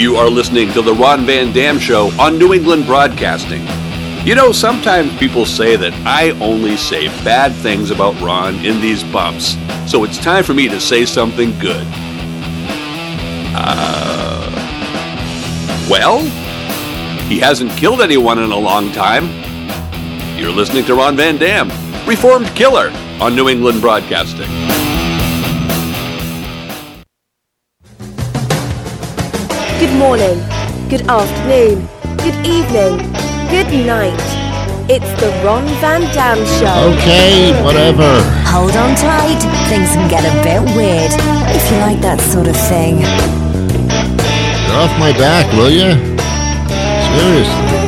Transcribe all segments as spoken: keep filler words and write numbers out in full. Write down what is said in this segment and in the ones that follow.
You are listening to The Ron Van Dam Show on New England Broadcasting. You know, sometimes people say that I only say bad things about Ron in these bumps, so it's time for me to say something good. Uh, well, he hasn't killed anyone in a long time. You're listening to Ron Van Dam, Reformed Killer, on New England Broadcasting. Good morning, good afternoon, good evening, good night. It's the Ron Van Dam Show. Okay, whatever. Hold on tight, things can get a bit weird, if you like that sort of thing. Get off my back, will you? Seriously.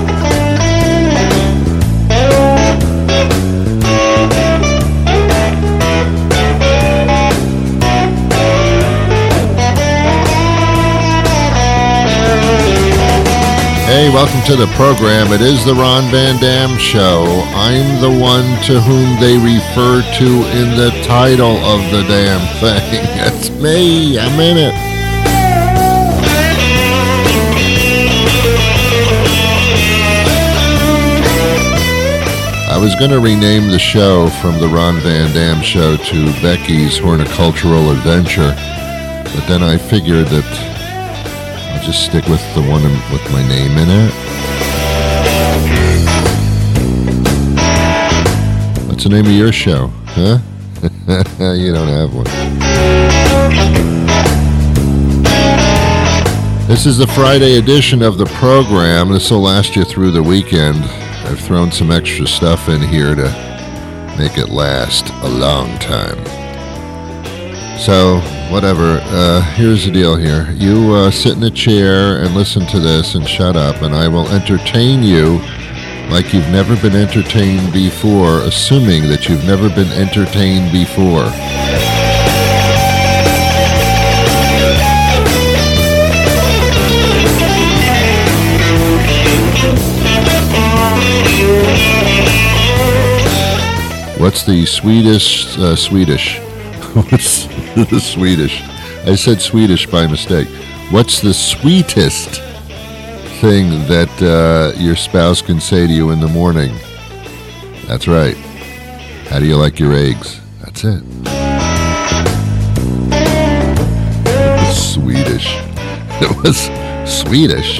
Hey, welcome to the program. It is the Ron Van Dam Show. I'm the one to whom they refer to in the title of the damn thing. It's me. I'm in it. I was going to rename the show from the Ron Van Dam Show to Becky's Horticultural Adventure, but then I figured that just stick with the one with my name in it. What's the name of your show, huh? You don't have one. This is the Friday edition of the program. This will last you through the weekend. I've thrown some extra stuff in here to make it last a long time. So, whatever, uh, here's the deal here. You uh, sit in a chair and listen to this and shut up, and I will entertain you like you've never been entertained before, assuming that you've never been entertained before. What's the Swedish, uh, Swedish? What's the Swedish? I said Swedish by mistake. What's the sweetest thing that uh, your spouse can say to you in the morning? That's right. How do you like your eggs? That's it. It was Swedish. It was Swedish.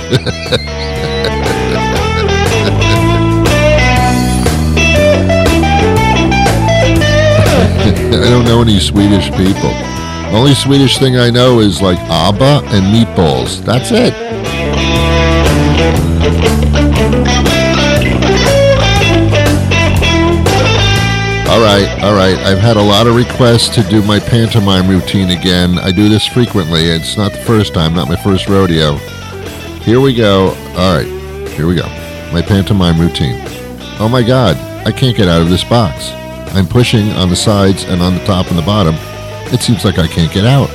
I don't know any Swedish people. Only Swedish thing I know is like ABBA and meatballs. That's it. All right, all right. I've had a lot of requests to do my pantomime routine again. I do this frequently. It's not the first time, not my first rodeo. Here we go. All right, here we go. My pantomime routine. Oh my God, I can't get out of this box. I'm pushing on the sides and on the top and the bottom. It seems like I can't get out.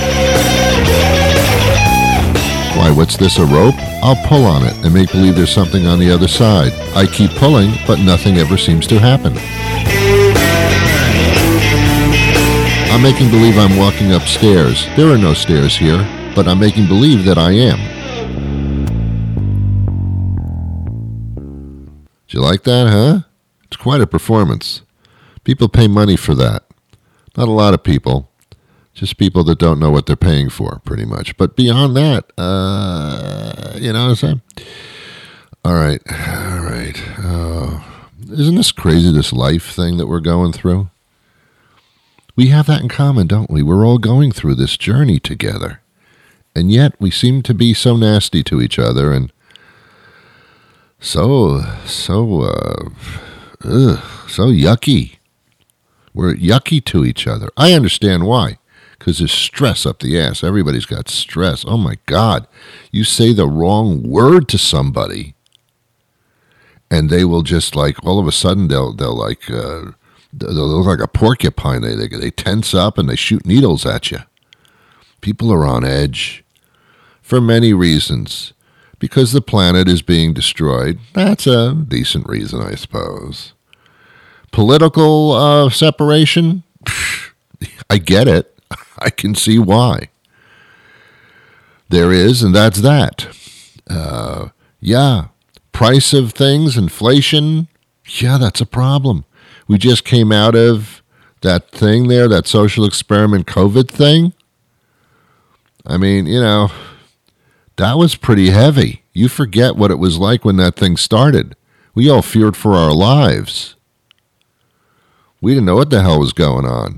Why, what's this, a rope? I'll pull on it and make believe there's something on the other side. I keep pulling, but nothing ever seems to happen. I'm making believe I'm walking upstairs. There are no stairs here, but I'm making believe that I am. Did you like that, huh? It's quite a performance. People pay money for that. Not a lot of people. Just people that don't know what they're paying for, pretty much. But beyond that, uh, you know what I'm saying? All right, all right. Uh, isn't this crazy, this life thing that we're going through? We have that in common, don't we? We're all going through this journey together. And yet we seem to be so nasty to each other and so, so, uh, ugh, so yucky. We're yucky to each other. I understand why. Because there's stress up the ass. Everybody's got stress. Oh, my God. You say the wrong word to somebody, and they will just, like, all of a sudden, they'll, they'll like, uh, they'll look like a porcupine. They, they, they tense up, and they shoot needles at you. People are on edge for many reasons. Because the planet is being destroyed. That's a decent reason, I suppose. Political uh, separation? I get it. I can see why. there is, and that's that. Uh, yeah, price of things, inflation, yeah, that's a problem. We just came out of that thing there, that social experiment COVID thing. I mean, you know, that was pretty heavy. You forget what it was like when that thing started. We all feared for our lives. We didn't know what the hell was going on.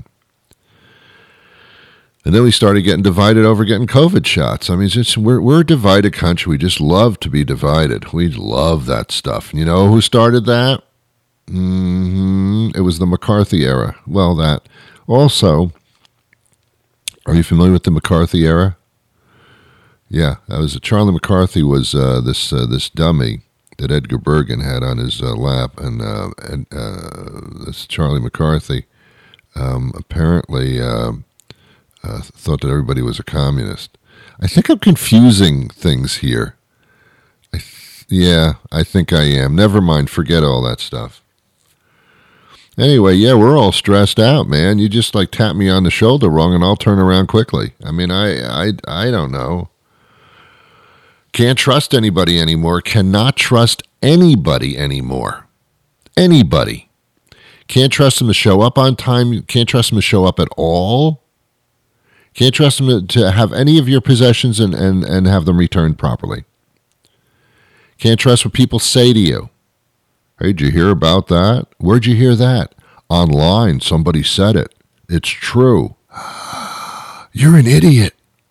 And then we started getting divided over getting COVID shots. I mean, it's just, we're, we're a divided country. We just love to be divided. We love that stuff. And you know who started that? Mm-hmm. It was the McCarthy era. Well, that. Also, are you familiar with the McCarthy era? Yeah, that was Charlie McCarthy was uh, this uh, this dummy that Edgar Bergen had on his uh, lap, and, uh, and uh, this Charlie McCarthy um, apparently uh, uh, thought that everybody was a communist. I think I'm confusing things here. I th- yeah, I think I am. Never mind, forget all that stuff. Anyway, yeah, we're all stressed out, man. You just like tap me on the shoulder wrong, and I'll turn around quickly. I mean, I, I, I don't know. Can't trust anybody anymore. Cannot trust anybody anymore. Anybody. Can't trust them to show up on time. Can't trust them to show up at all. Can't trust them to have any of your possessions and, and, and have them returned properly. Can't trust what people say to you. Hey, did you hear about that? Where'd you hear that? Online. Somebody said it. It's true. You're an idiot.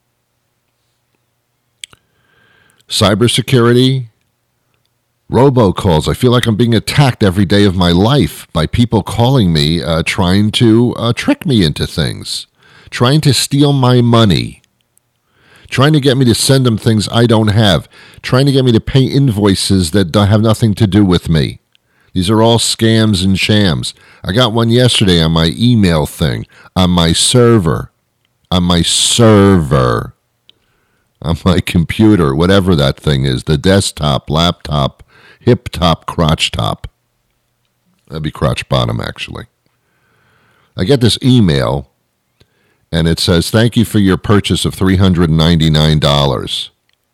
Cybersecurity, robocalls. I feel like I'm being attacked every day of my life by people calling me, uh, trying to uh, trick me into things, trying to steal my money, trying to get me to send them things I don't have, trying to get me to pay invoices that don't have nothing to do with me. These are all scams and shams. I got one yesterday on my email thing, on my server, on my server. On my computer, whatever that thing is, the desktop, laptop, hip top, crotch top. That'd be crotch bottom, actually. I get this email, and it says, thank you for your purchase of three hundred ninety-nine dollars.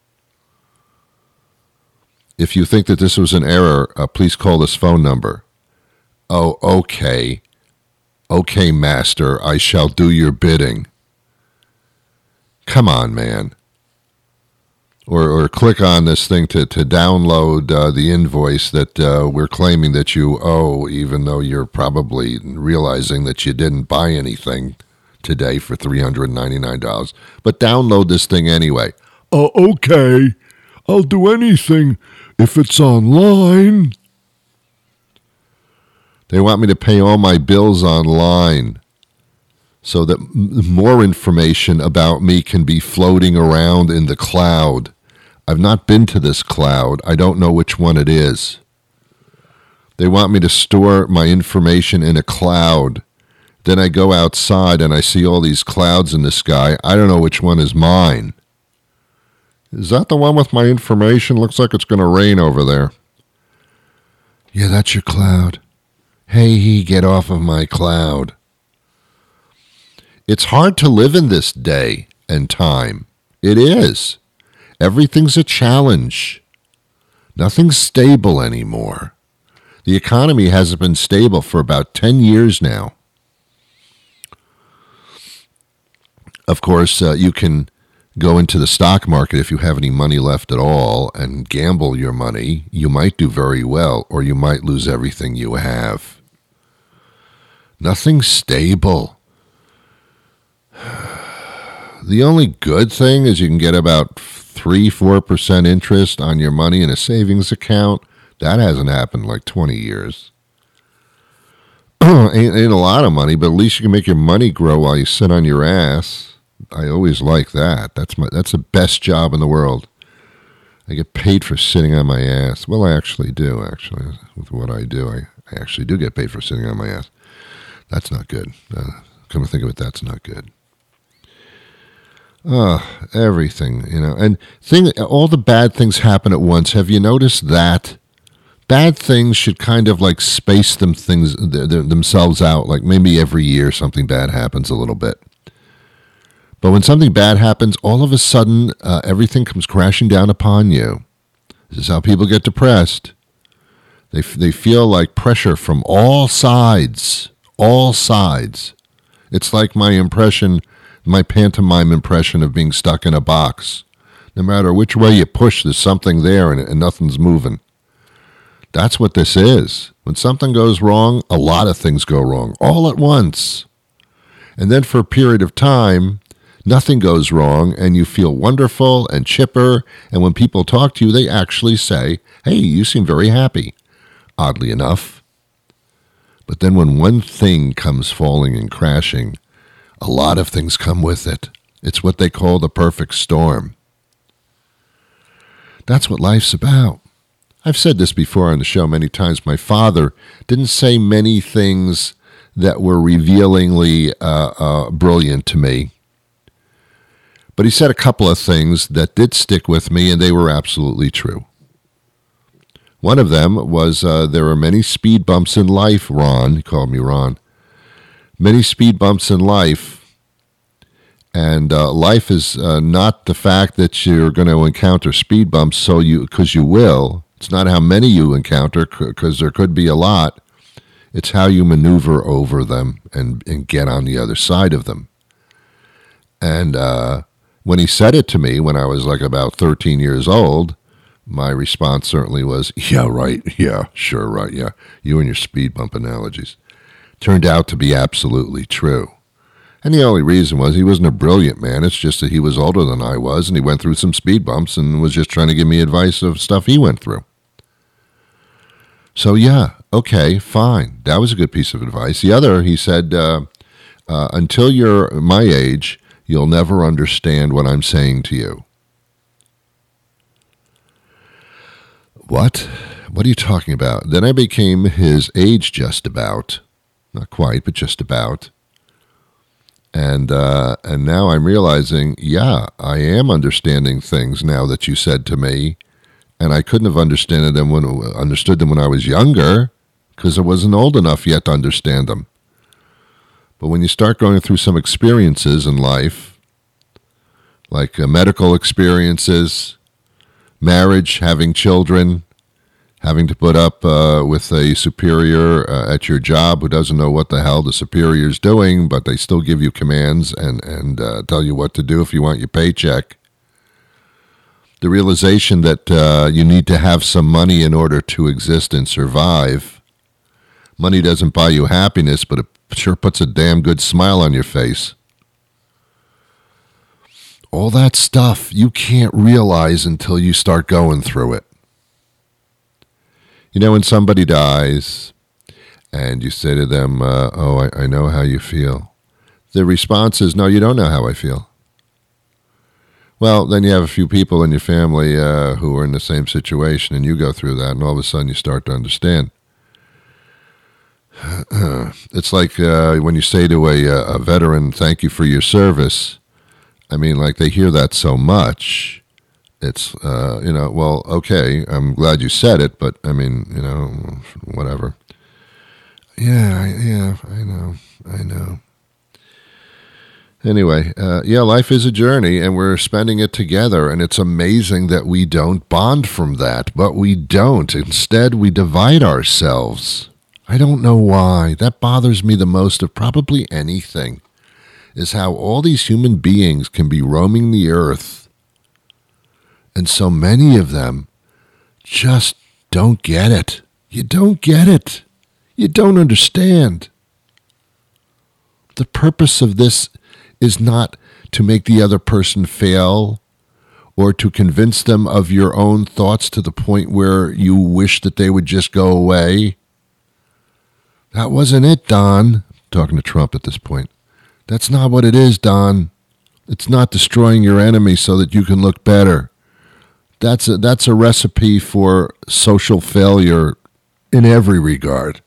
If you think that this was an error, uh, please call this phone number. Oh, okay. Okay, master, I shall do your bidding. Come on, man. Or, or click on this thing to, to download uh, the invoice that uh, we're claiming that you owe, even though you're probably realizing that you didn't buy anything today for three hundred ninety-nine dollars. But download this thing anyway. Oh, okay. I'll do anything if it's online. They want me to pay all my bills online so that m- more information about me can be floating around in the cloud. I've not been to this cloud. I don't know which one it is. They want me to store my information in a cloud. Then I go outside and I see all these clouds in the sky. I don't know which one is mine. Is that the one with my information? Looks like it's going to rain over there. Yeah, that's your cloud. Hey, get off of my cloud. It's hard to live in this day and time. It is. Everything's a challenge. Nothing's stable anymore. The economy hasn't been stable for about ten years now. Of course, uh, you can go into the stock market if you have any money left at all and gamble your money. You might do very well, or you might lose everything you have. Nothing's stable. The only good thing is you can get about three to four percent interest on your money in a savings account. That hasn't happened in like twenty years. ain't, ain't a lot of money, but at least you can make your money grow while you sit on your ass. I always like that. That's my that's the best job in the world. I get paid for sitting on my ass. Well, I actually do, actually. With what I do, I, I actually do get paid for sitting on my ass. That's not good. Uh, come to think of it, that's not good. Oh, everything, you know. And thing, all the bad things happen at once. Have you noticed that? Bad things should kind of like space them things th- th- themselves out. Like maybe every year something bad happens a little bit. But when something bad happens, all of a sudden, uh, everything comes crashing down upon you. This is how people get depressed. They they feel like pressure from all sides, all sides. It's like my impression, my pantomime impression of being stuck in a box. No matter which way you push, there's something there and, and nothing's moving. That's what this is. When something goes wrong, a lot of things go wrong, all at once. And then for a period of time, nothing goes wrong, and you feel wonderful and chipper, and when people talk to you, they actually say, hey, you seem very happy, oddly enough. But then when one thing comes falling and crashing, a lot of things come with it. It's what they call the perfect storm. That's what life's about. I've said this before on the show many times. My father didn't say many things that were revealingly uh, uh, brilliant to me. But he said a couple of things that did stick with me, and they were absolutely true. One of them was uh, there are many speed bumps in life, Ron. He called me Ron. Many speed bumps in life. And uh, life is uh, not the fact that you're going to encounter speed bumps so you because you will. It's not how many you encounter, because there could be a lot. It's how you maneuver over them and, and get on the other side of them. And uh, when he said it to me when I was like about thirteen years old, my response certainly was, yeah, right, yeah, sure, right, yeah. You and your speed bump analogies. Turned out to be absolutely true. And the only reason was he wasn't a brilliant man. It's just that he was older than I was, and he went through some speed bumps and was just trying to give me advice of stuff he went through. So, yeah, okay, fine. That was a good piece of advice. The other, he said, uh, uh, until you're my age, you'll never understand what I'm saying to you. What? What are you talking about? Then I became his age just about. Not quite, but just about. And uh, and now I'm realizing, yeah, I am understanding things now that you said to me, and I couldn't have understood them when understood them when I was younger, because I wasn't old enough yet to understand them. But when you start going through some experiences in life, like uh, medical experiences, marriage, having children, having to put up uh, with a superior uh, at your job who doesn't know what the hell the superior's doing, but they still give you commands and, and uh, tell you what to do if you want your paycheck. The realization that uh, you need to have some money in order to exist and survive. Money doesn't buy you happiness, but it sure puts a damn good smile on your face. All that stuff you can't realize until you start going through it. You know, when somebody dies and you say to them, uh, oh, I, I know how you feel. The response is, no, you don't know how I feel. Well, then you have a few people in your family uh, who are in the same situation, and you go through that, and all of a sudden you start to understand. It's like uh, when you say to a, a veteran, thank you for your service. I mean, like, they hear that so much. It's, uh, you know, well, okay, I'm glad you said it, but, I mean, you know, whatever. Yeah, yeah, I know, I know. Anyway, uh, yeah, life is a journey, and we're spending it together, and it's amazing that we don't bond from that, but we don't. Instead, we divide ourselves. I don't know why. That bothers me the most of probably anything, is how all these human beings can be roaming the earth, and so many of them just don't get it. You don't get it. You don't understand. The purpose of this is not to make the other person fail or to convince them of your own thoughts to the point where you wish that they would just go away. That wasn't it, Don. I'm talking to Trump at this point. That's not what it is, Don. It's not destroying your enemy so that you can look better. That's a, that's a recipe for social failure in every regard.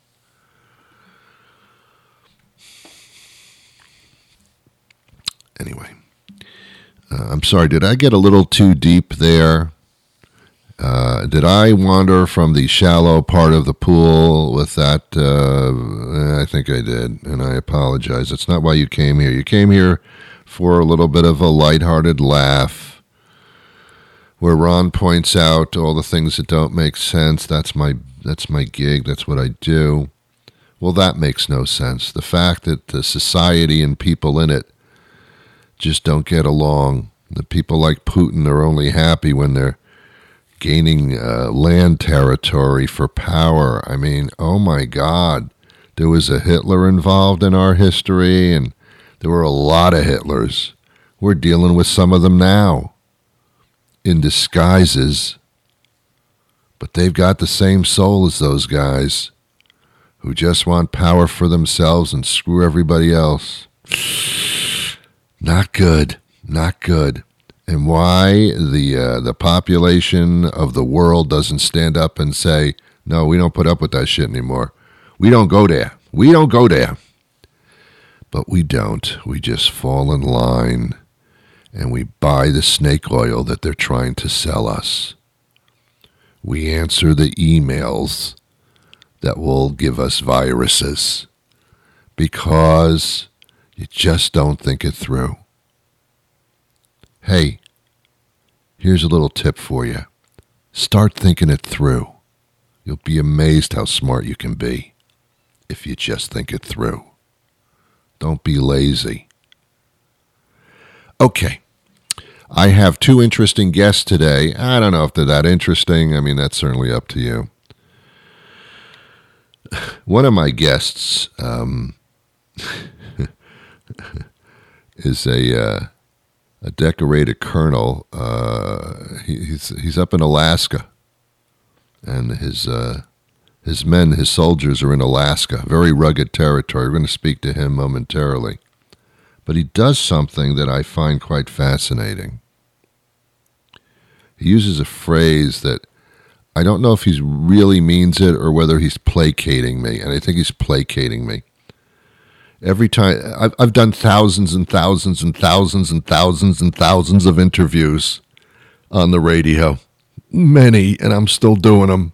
Anyway, uh, I'm sorry, did I get a little too deep there? Uh, did I wander from the shallow part of the pool with that? Uh, I think I did, and I apologize. It's not why you came here. You came here for a little bit of a lighthearted laugh, where Ron points out all the things that don't make sense. That's my that's my gig. That's what I do. Well, that makes no sense. The fact that the society and people in it just don't get along. The people like Putin are only happy when they're gaining uh, land territory for power. I mean, oh my God. There was a Hitler involved in our history, and there were a lot of Hitlers. We're dealing with some of them now in disguises. But they've got the same soul as those guys who just want power for themselves and screw everybody else. Not good. Not good. And why the uh, the population of the world doesn't stand up and say, no, we don't put up with that shit anymore. We don't go there. We don't go there. But we don't. We just fall in line and we buy the snake oil that they're trying to sell us. We answer the emails that will give us viruses because you just don't think it through. Hey, here's a little tip for you. Start thinking it through. You'll be amazed how smart you can be if you just think it through. Don't be lazy. Okay. I have two interesting guests today. I don't know if they're that interesting. I mean, that's certainly up to you. One of my guests um, is a uh, a decorated colonel. Uh, he, he's he's up in Alaska, and his uh, his men, his soldiers, are in Alaska. Very rugged territory. We're going to speak to him momentarily, but he does something that I find quite fascinating. He uses a phrase that I don't know if he really means it or whether he's placating me, and I think he's placating me. Every time, I've, I've done thousands and thousands and thousands and thousands and thousands of interviews on the radio. Many, and I'm still doing them.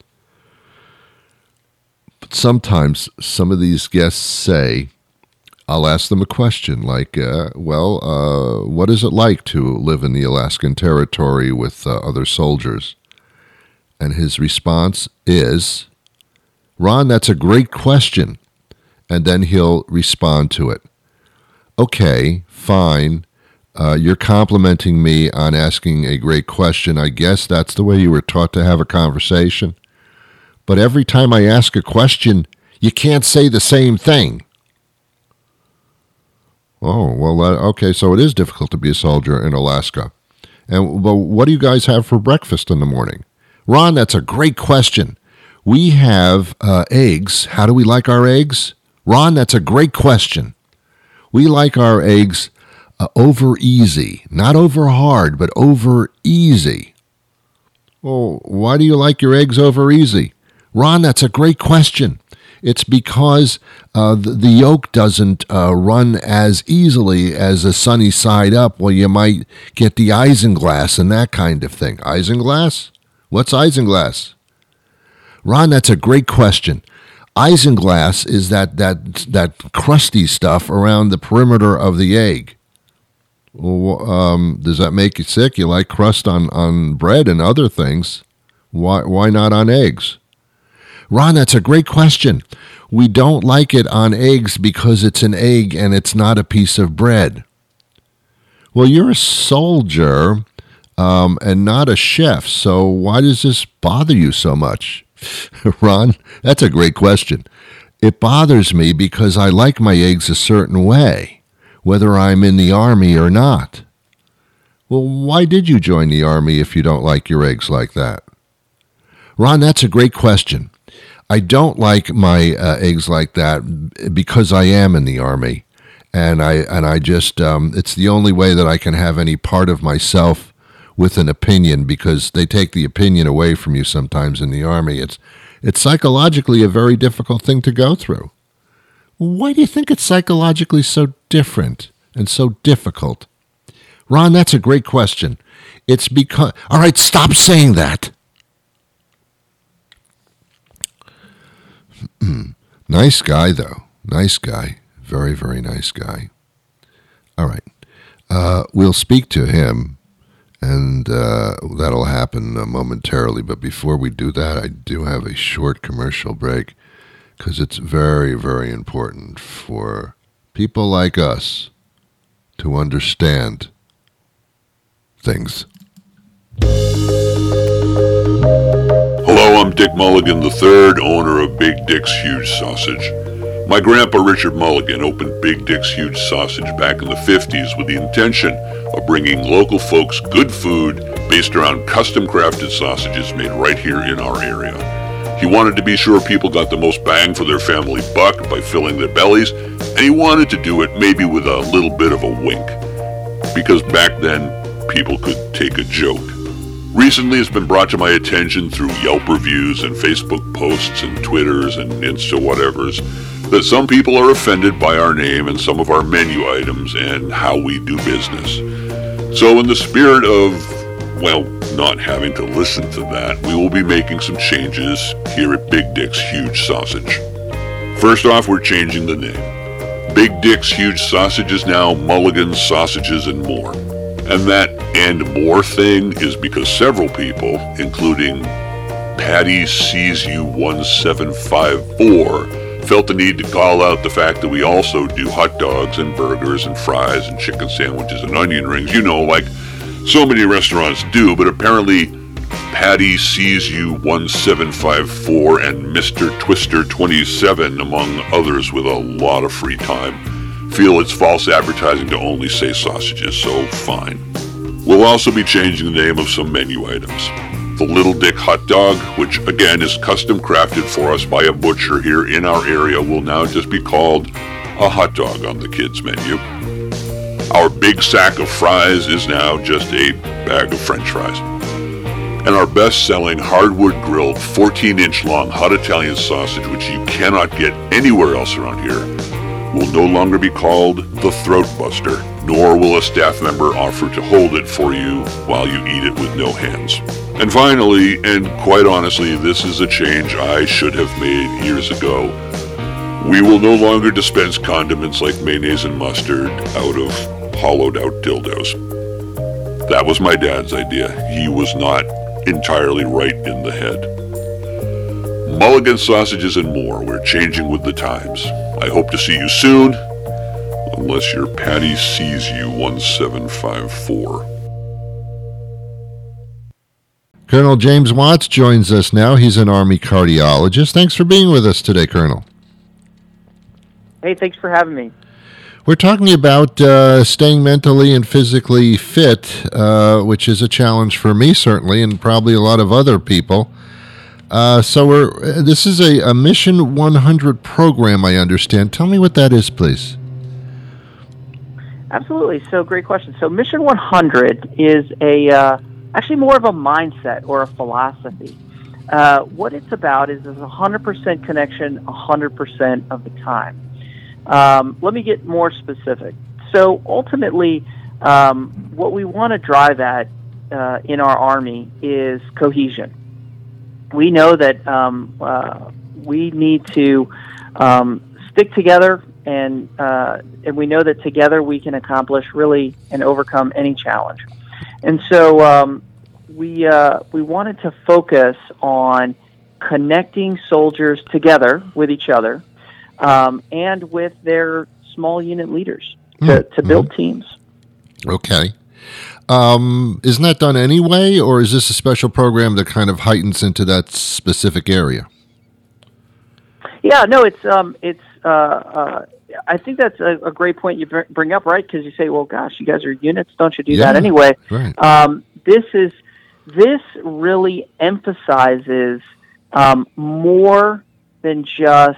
But sometimes some of these guests say, I'll ask them a question like, uh, well, uh, what is it like to live in the Alaskan Territory with uh, other soldiers? And his response is, Ron, that's a great question. And then he'll respond to it. Okay, fine. Uh, you're complimenting me on asking a great question. I guess that's the way you were taught to have a conversation. But every time I ask a question, you can't say the same thing. Oh, well, uh, okay, so it is difficult to be a soldier in Alaska. And well, what do you guys have for breakfast in the morning? Ron, that's a great question. We have uh, eggs. How do we like our eggs? Ron, that's a great question. We like our eggs uh, over easy. Not over hard, but over easy. Well, why do you like your eggs over easy? Ron, that's a great question. It's because uh, the, the yolk doesn't uh, run as easily as a sunny side up. Well, you might get the isinglass and that kind of thing. Isinglass? What's isinglass? Ron, that's a great question. Isinglass is that that that crusty stuff around the perimeter of the egg. Well, um, does that make you sick? You like crust on, on bread and other things. Why why not on eggs? Ron, that's a great question. We don't like it on eggs because it's an egg and it's not a piece of bread. Well, you're a soldier um, and not a chef, so why does this bother you so much? Ron, that's a great question. It bothers me because I like my eggs a certain way, whether I'm in the Army or not. Well, why did you join the Army if you don't like your eggs like that? Ron, that's a great question. I don't like my uh, eggs like that because I am in the Army, and I and I just um, it's the only way that I can have any part of myself with an opinion, because they take the opinion away from you sometimes in the Army. It's it's psychologically a very difficult thing to go through. Why do you think it's psychologically so different and so difficult? Ron, that's a great question. It's because... All right, stop saying that. Nice guy, though. Nice guy. Very, very nice guy. All right. Uh, we'll speak to him, and uh, that'll happen uh, momentarily. But before we do that, I do have a short commercial break because it's very, very important for people like us to understand things. Hello, I'm Dick Mulligan the third, owner of Big Dick's Huge Sausage. My grandpa Richard Mulligan opened Big Dick's Huge Sausage back in the fifties with the intention of bringing local folks good food based around custom-crafted sausages made right here in our area. He wanted to be sure people got the most bang for their family buck by filling their bellies, and he wanted to do it maybe with a little bit of a wink, because back then, people could take a joke. Recently, it's been brought to my attention through Yelp reviews and Facebook posts and Twitters and Insta whatevers that some people are offended by our name and some of our menu items and how we do business. So in the spirit of, well, not having to listen to that, we will be making some changes here at Big Dick's Huge Sausage. First off, we're changing the name. Big Dick's Huge Sausage is now Mulligan's Sausages and More. And that and more thing is because several people, including Patty Sees You one seven five four, felt the need to call out the fact that we also do hot dogs and burgers and fries and chicken sandwiches and onion rings, you know, like so many restaurants do, but apparently Patty Sees You one seven five four and Mister Twister twenty-seven, among others with a lot of free time, feel it's false advertising to only say sausages, so fine. We'll also be changing the name of some menu items. The Little Dick Hot Dog, which again is custom crafted for us by a butcher here in our area, will now just be called a hot dog on the kids' menu. Our big sack of fries is now just a bag of French fries. And our best-selling hardwood grilled fourteen inch long hot Italian sausage, which you cannot get anywhere else around here, will no longer be called the Throat Buster, nor will a staff member offer to hold it for you while you eat it with no hands. And finally, and quite honestly, this is a change I should have made years ago, we will no longer dispense condiments like mayonnaise and mustard out of hollowed-out dildos. That was my dad's idea. He was not entirely right in the head. Mulligan Sausages and More, we're changing with the times. I hope to see you soon, unless your Patty Sees You one seven five four. Colonel James Watts joins us now. He's an Army cardiologist. Thanks for being with us today, Colonel. Hey, thanks for having me. We're talking about uh, staying mentally and physically fit, uh, which is a challenge for me, certainly, and probably a lot of other people. Uh, so we're this is a, a Mission one hundred program, I understand. Tell me what that is, please. Absolutely. So, great question. So, Mission one hundred is a uh, actually more of a mindset or a philosophy. Uh, what it's about is a one hundred percent connection one hundred percent of the time. Um, let me get more specific. So, ultimately, um, what we want to drive at uh, in our Army is cohesion. We know that um, uh, we need to um, stick together, and uh, and we know that together we can accomplish really and overcome any challenge. And so um, we uh, we wanted to focus on connecting soldiers together with each other um, and with their small unit leaders to, mm-hmm. to build teams. Okay. Um, isn't that done anyway, or is this a special program that kind of heightens into that specific area? Yeah, no, it's um, it's. Uh, uh, I think that's a, a great point you br- bring up, right? Because you say, "Well, gosh, you guys are units, don't you do yeah, that anyway?" Right. Um, this is this really emphasizes um, more than just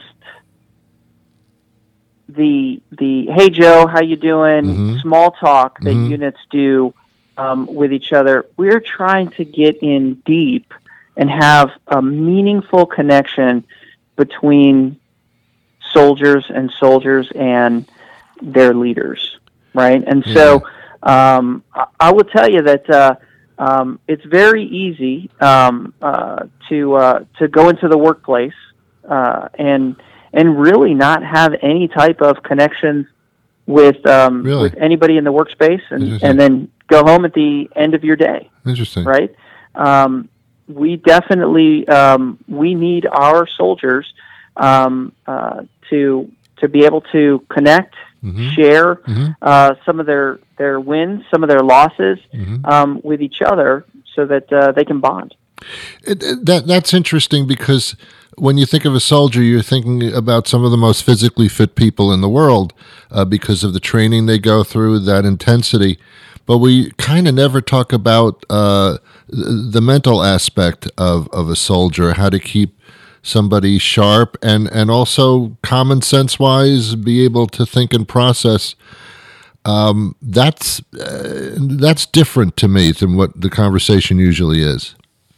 the the "Hey Joe, how you doing?" Mm-hmm. small talk that mm-hmm. units do um, with each other. We're trying to get in deep and have a meaningful connection between soldiers and soldiers and their leaders, right? And yeah. so um, I, I will tell you that uh, um, it's very easy um, uh, to uh, to go into the workplace uh, and and really not have any type of connections with um, Really? with anybody in the workspace, and, and then go home at the end of your day. Interesting. Right? Um, we definitely um, we need our soldiers um, uh, to to be able to connect, mm-hmm. share mm-hmm. Uh, some of their, their wins, some of their losses mm-hmm. um, with each other, so that uh, they can bond. It, it, that that's interesting, because when you think of a soldier, you're thinking about some of the most physically fit people in the world uh, because of the training they go through, that intensity. But we kind of never talk about uh, the mental aspect of, of a soldier, how to keep somebody sharp and, and also common sense wise be able to think and process. Um, that's uh, that's different to me than what the conversation usually is.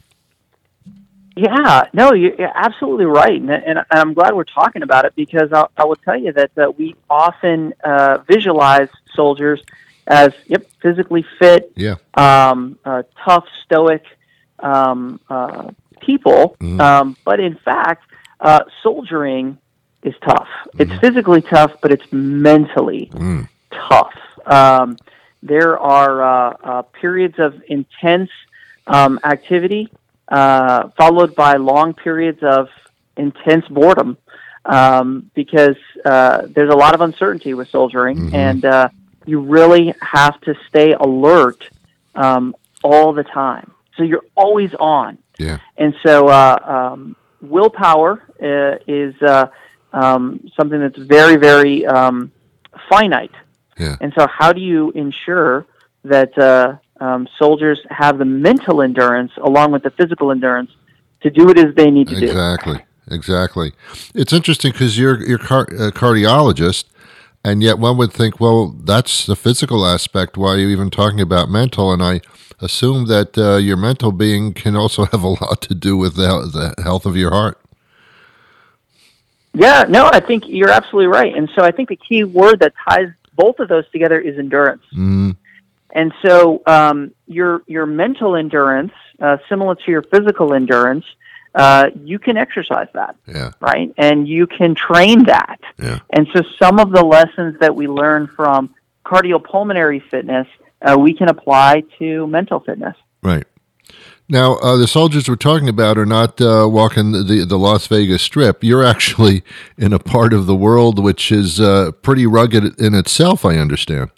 Yeah, no, you're absolutely right, and, and I'm glad we're talking about it, because I, I will tell you that uh, we often uh, visualize soldiers as yep, physically fit, yeah, um, uh, tough, stoic um, uh, people, mm. um, but in fact, uh, soldiering is tough. Mm. It's physically tough, but it's mentally mm. tough. Um, there are uh, uh, periods of intense um, activity, uh, followed by long periods of intense boredom, um, because uh, there's a lot of uncertainty with soldiering, mm-hmm. and uh, you really have to stay alert um, all the time. So you're always on. Yeah. And so uh, um, willpower uh, is uh, um, something that's very, very um, finite. Yeah. And so how do you ensure that uh, um, soldiers have the mental endurance along with the physical endurance to do it as they need to exactly. do? Exactly. Exactly. It's interesting because you're, you're car- a cardiologist, and yet one would think, well, that's the physical aspect. Why are you even talking about mental? And I assume that uh, your mental being can also have a lot to do with the, the health of your heart. Yeah, no, I think you're absolutely right. And so I think the key word that ties both of those together is endurance. Mm. And so um, your your mental endurance, uh, similar to your physical endurance, uh, you can exercise that, yeah. right? And you can train that. Yeah. And so some of the lessons that we learn from cardiopulmonary fitness, uh, we can apply to mental fitness. Right. Now, uh, the soldiers we're talking about are not uh, walking the, the Las Vegas Strip. You're actually in a part of the world which is uh, pretty rugged in itself, I understand.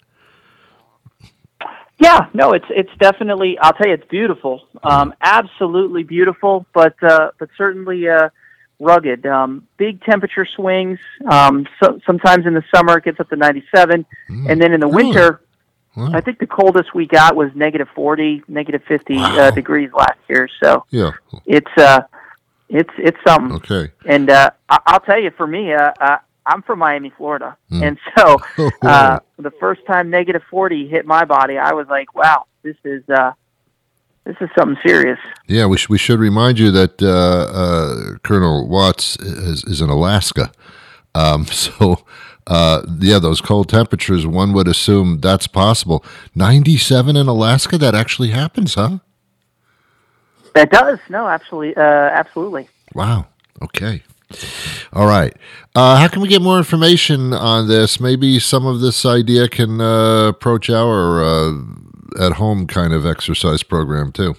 Yeah, no, it's it's definitely, I'll tell you, it's beautiful. Um, absolutely beautiful, but uh, but certainly uh, rugged. Um, big temperature swings. Um, so, sometimes in the summer it gets up to ninety-seven, mm, and then in the really? winter, wow. I think the coldest we got was negative forty, negative fifty wow. uh, degrees last year. So yeah, it's uh, it's it's something. Okay, and uh, I- I'll tell you, for me, uh, uh, I'm from Miami, Florida, mm. and so uh, the first time negative forty hit my body, I was like, "Wow, this is uh, this is something serious." Yeah, we sh- we should remind you that uh, uh, Colonel Watts is, is in Alaska, um, so uh, yeah, those cold temperatures. One would assume that's possible. ninety-seven in Alaska, that actually happens, huh? That does. No, absolutely, uh, absolutely. Wow. Okay. All right. Uh, how can we get more information on this? Maybe some of this idea can uh, approach our uh, at-home kind of exercise program too.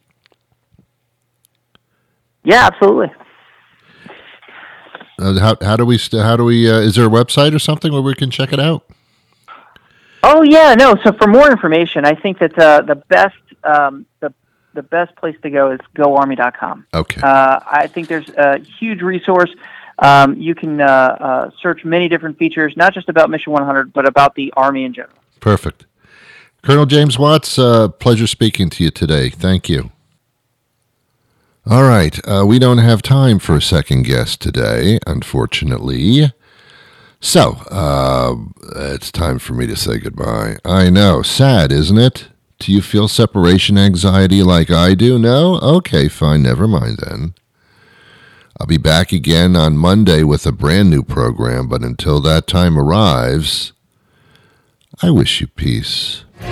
Yeah, absolutely. Uh, how how do we st- how do we? Uh, is there a website or something where we can check it out? Oh yeah, no. So for more information, I think that uh, the best um, the the best place to go is go army dot com. Okay. Uh, I think there's a huge resource. Um, you can uh, uh, search many different features, not just about Mission one hundred, but about the Army in general. Perfect. Colonel James Watts, uh, pleasure speaking to you today. Thank you. All right. Uh, we don't have time for a second guest today, unfortunately. So, uh, it's time for me to say goodbye. I know. Sad, isn't it? Do you feel separation anxiety like I do? No? Okay, fine. Never mind then. I'll be back again on Monday with a brand new program, but until that time arrives, I wish you peace.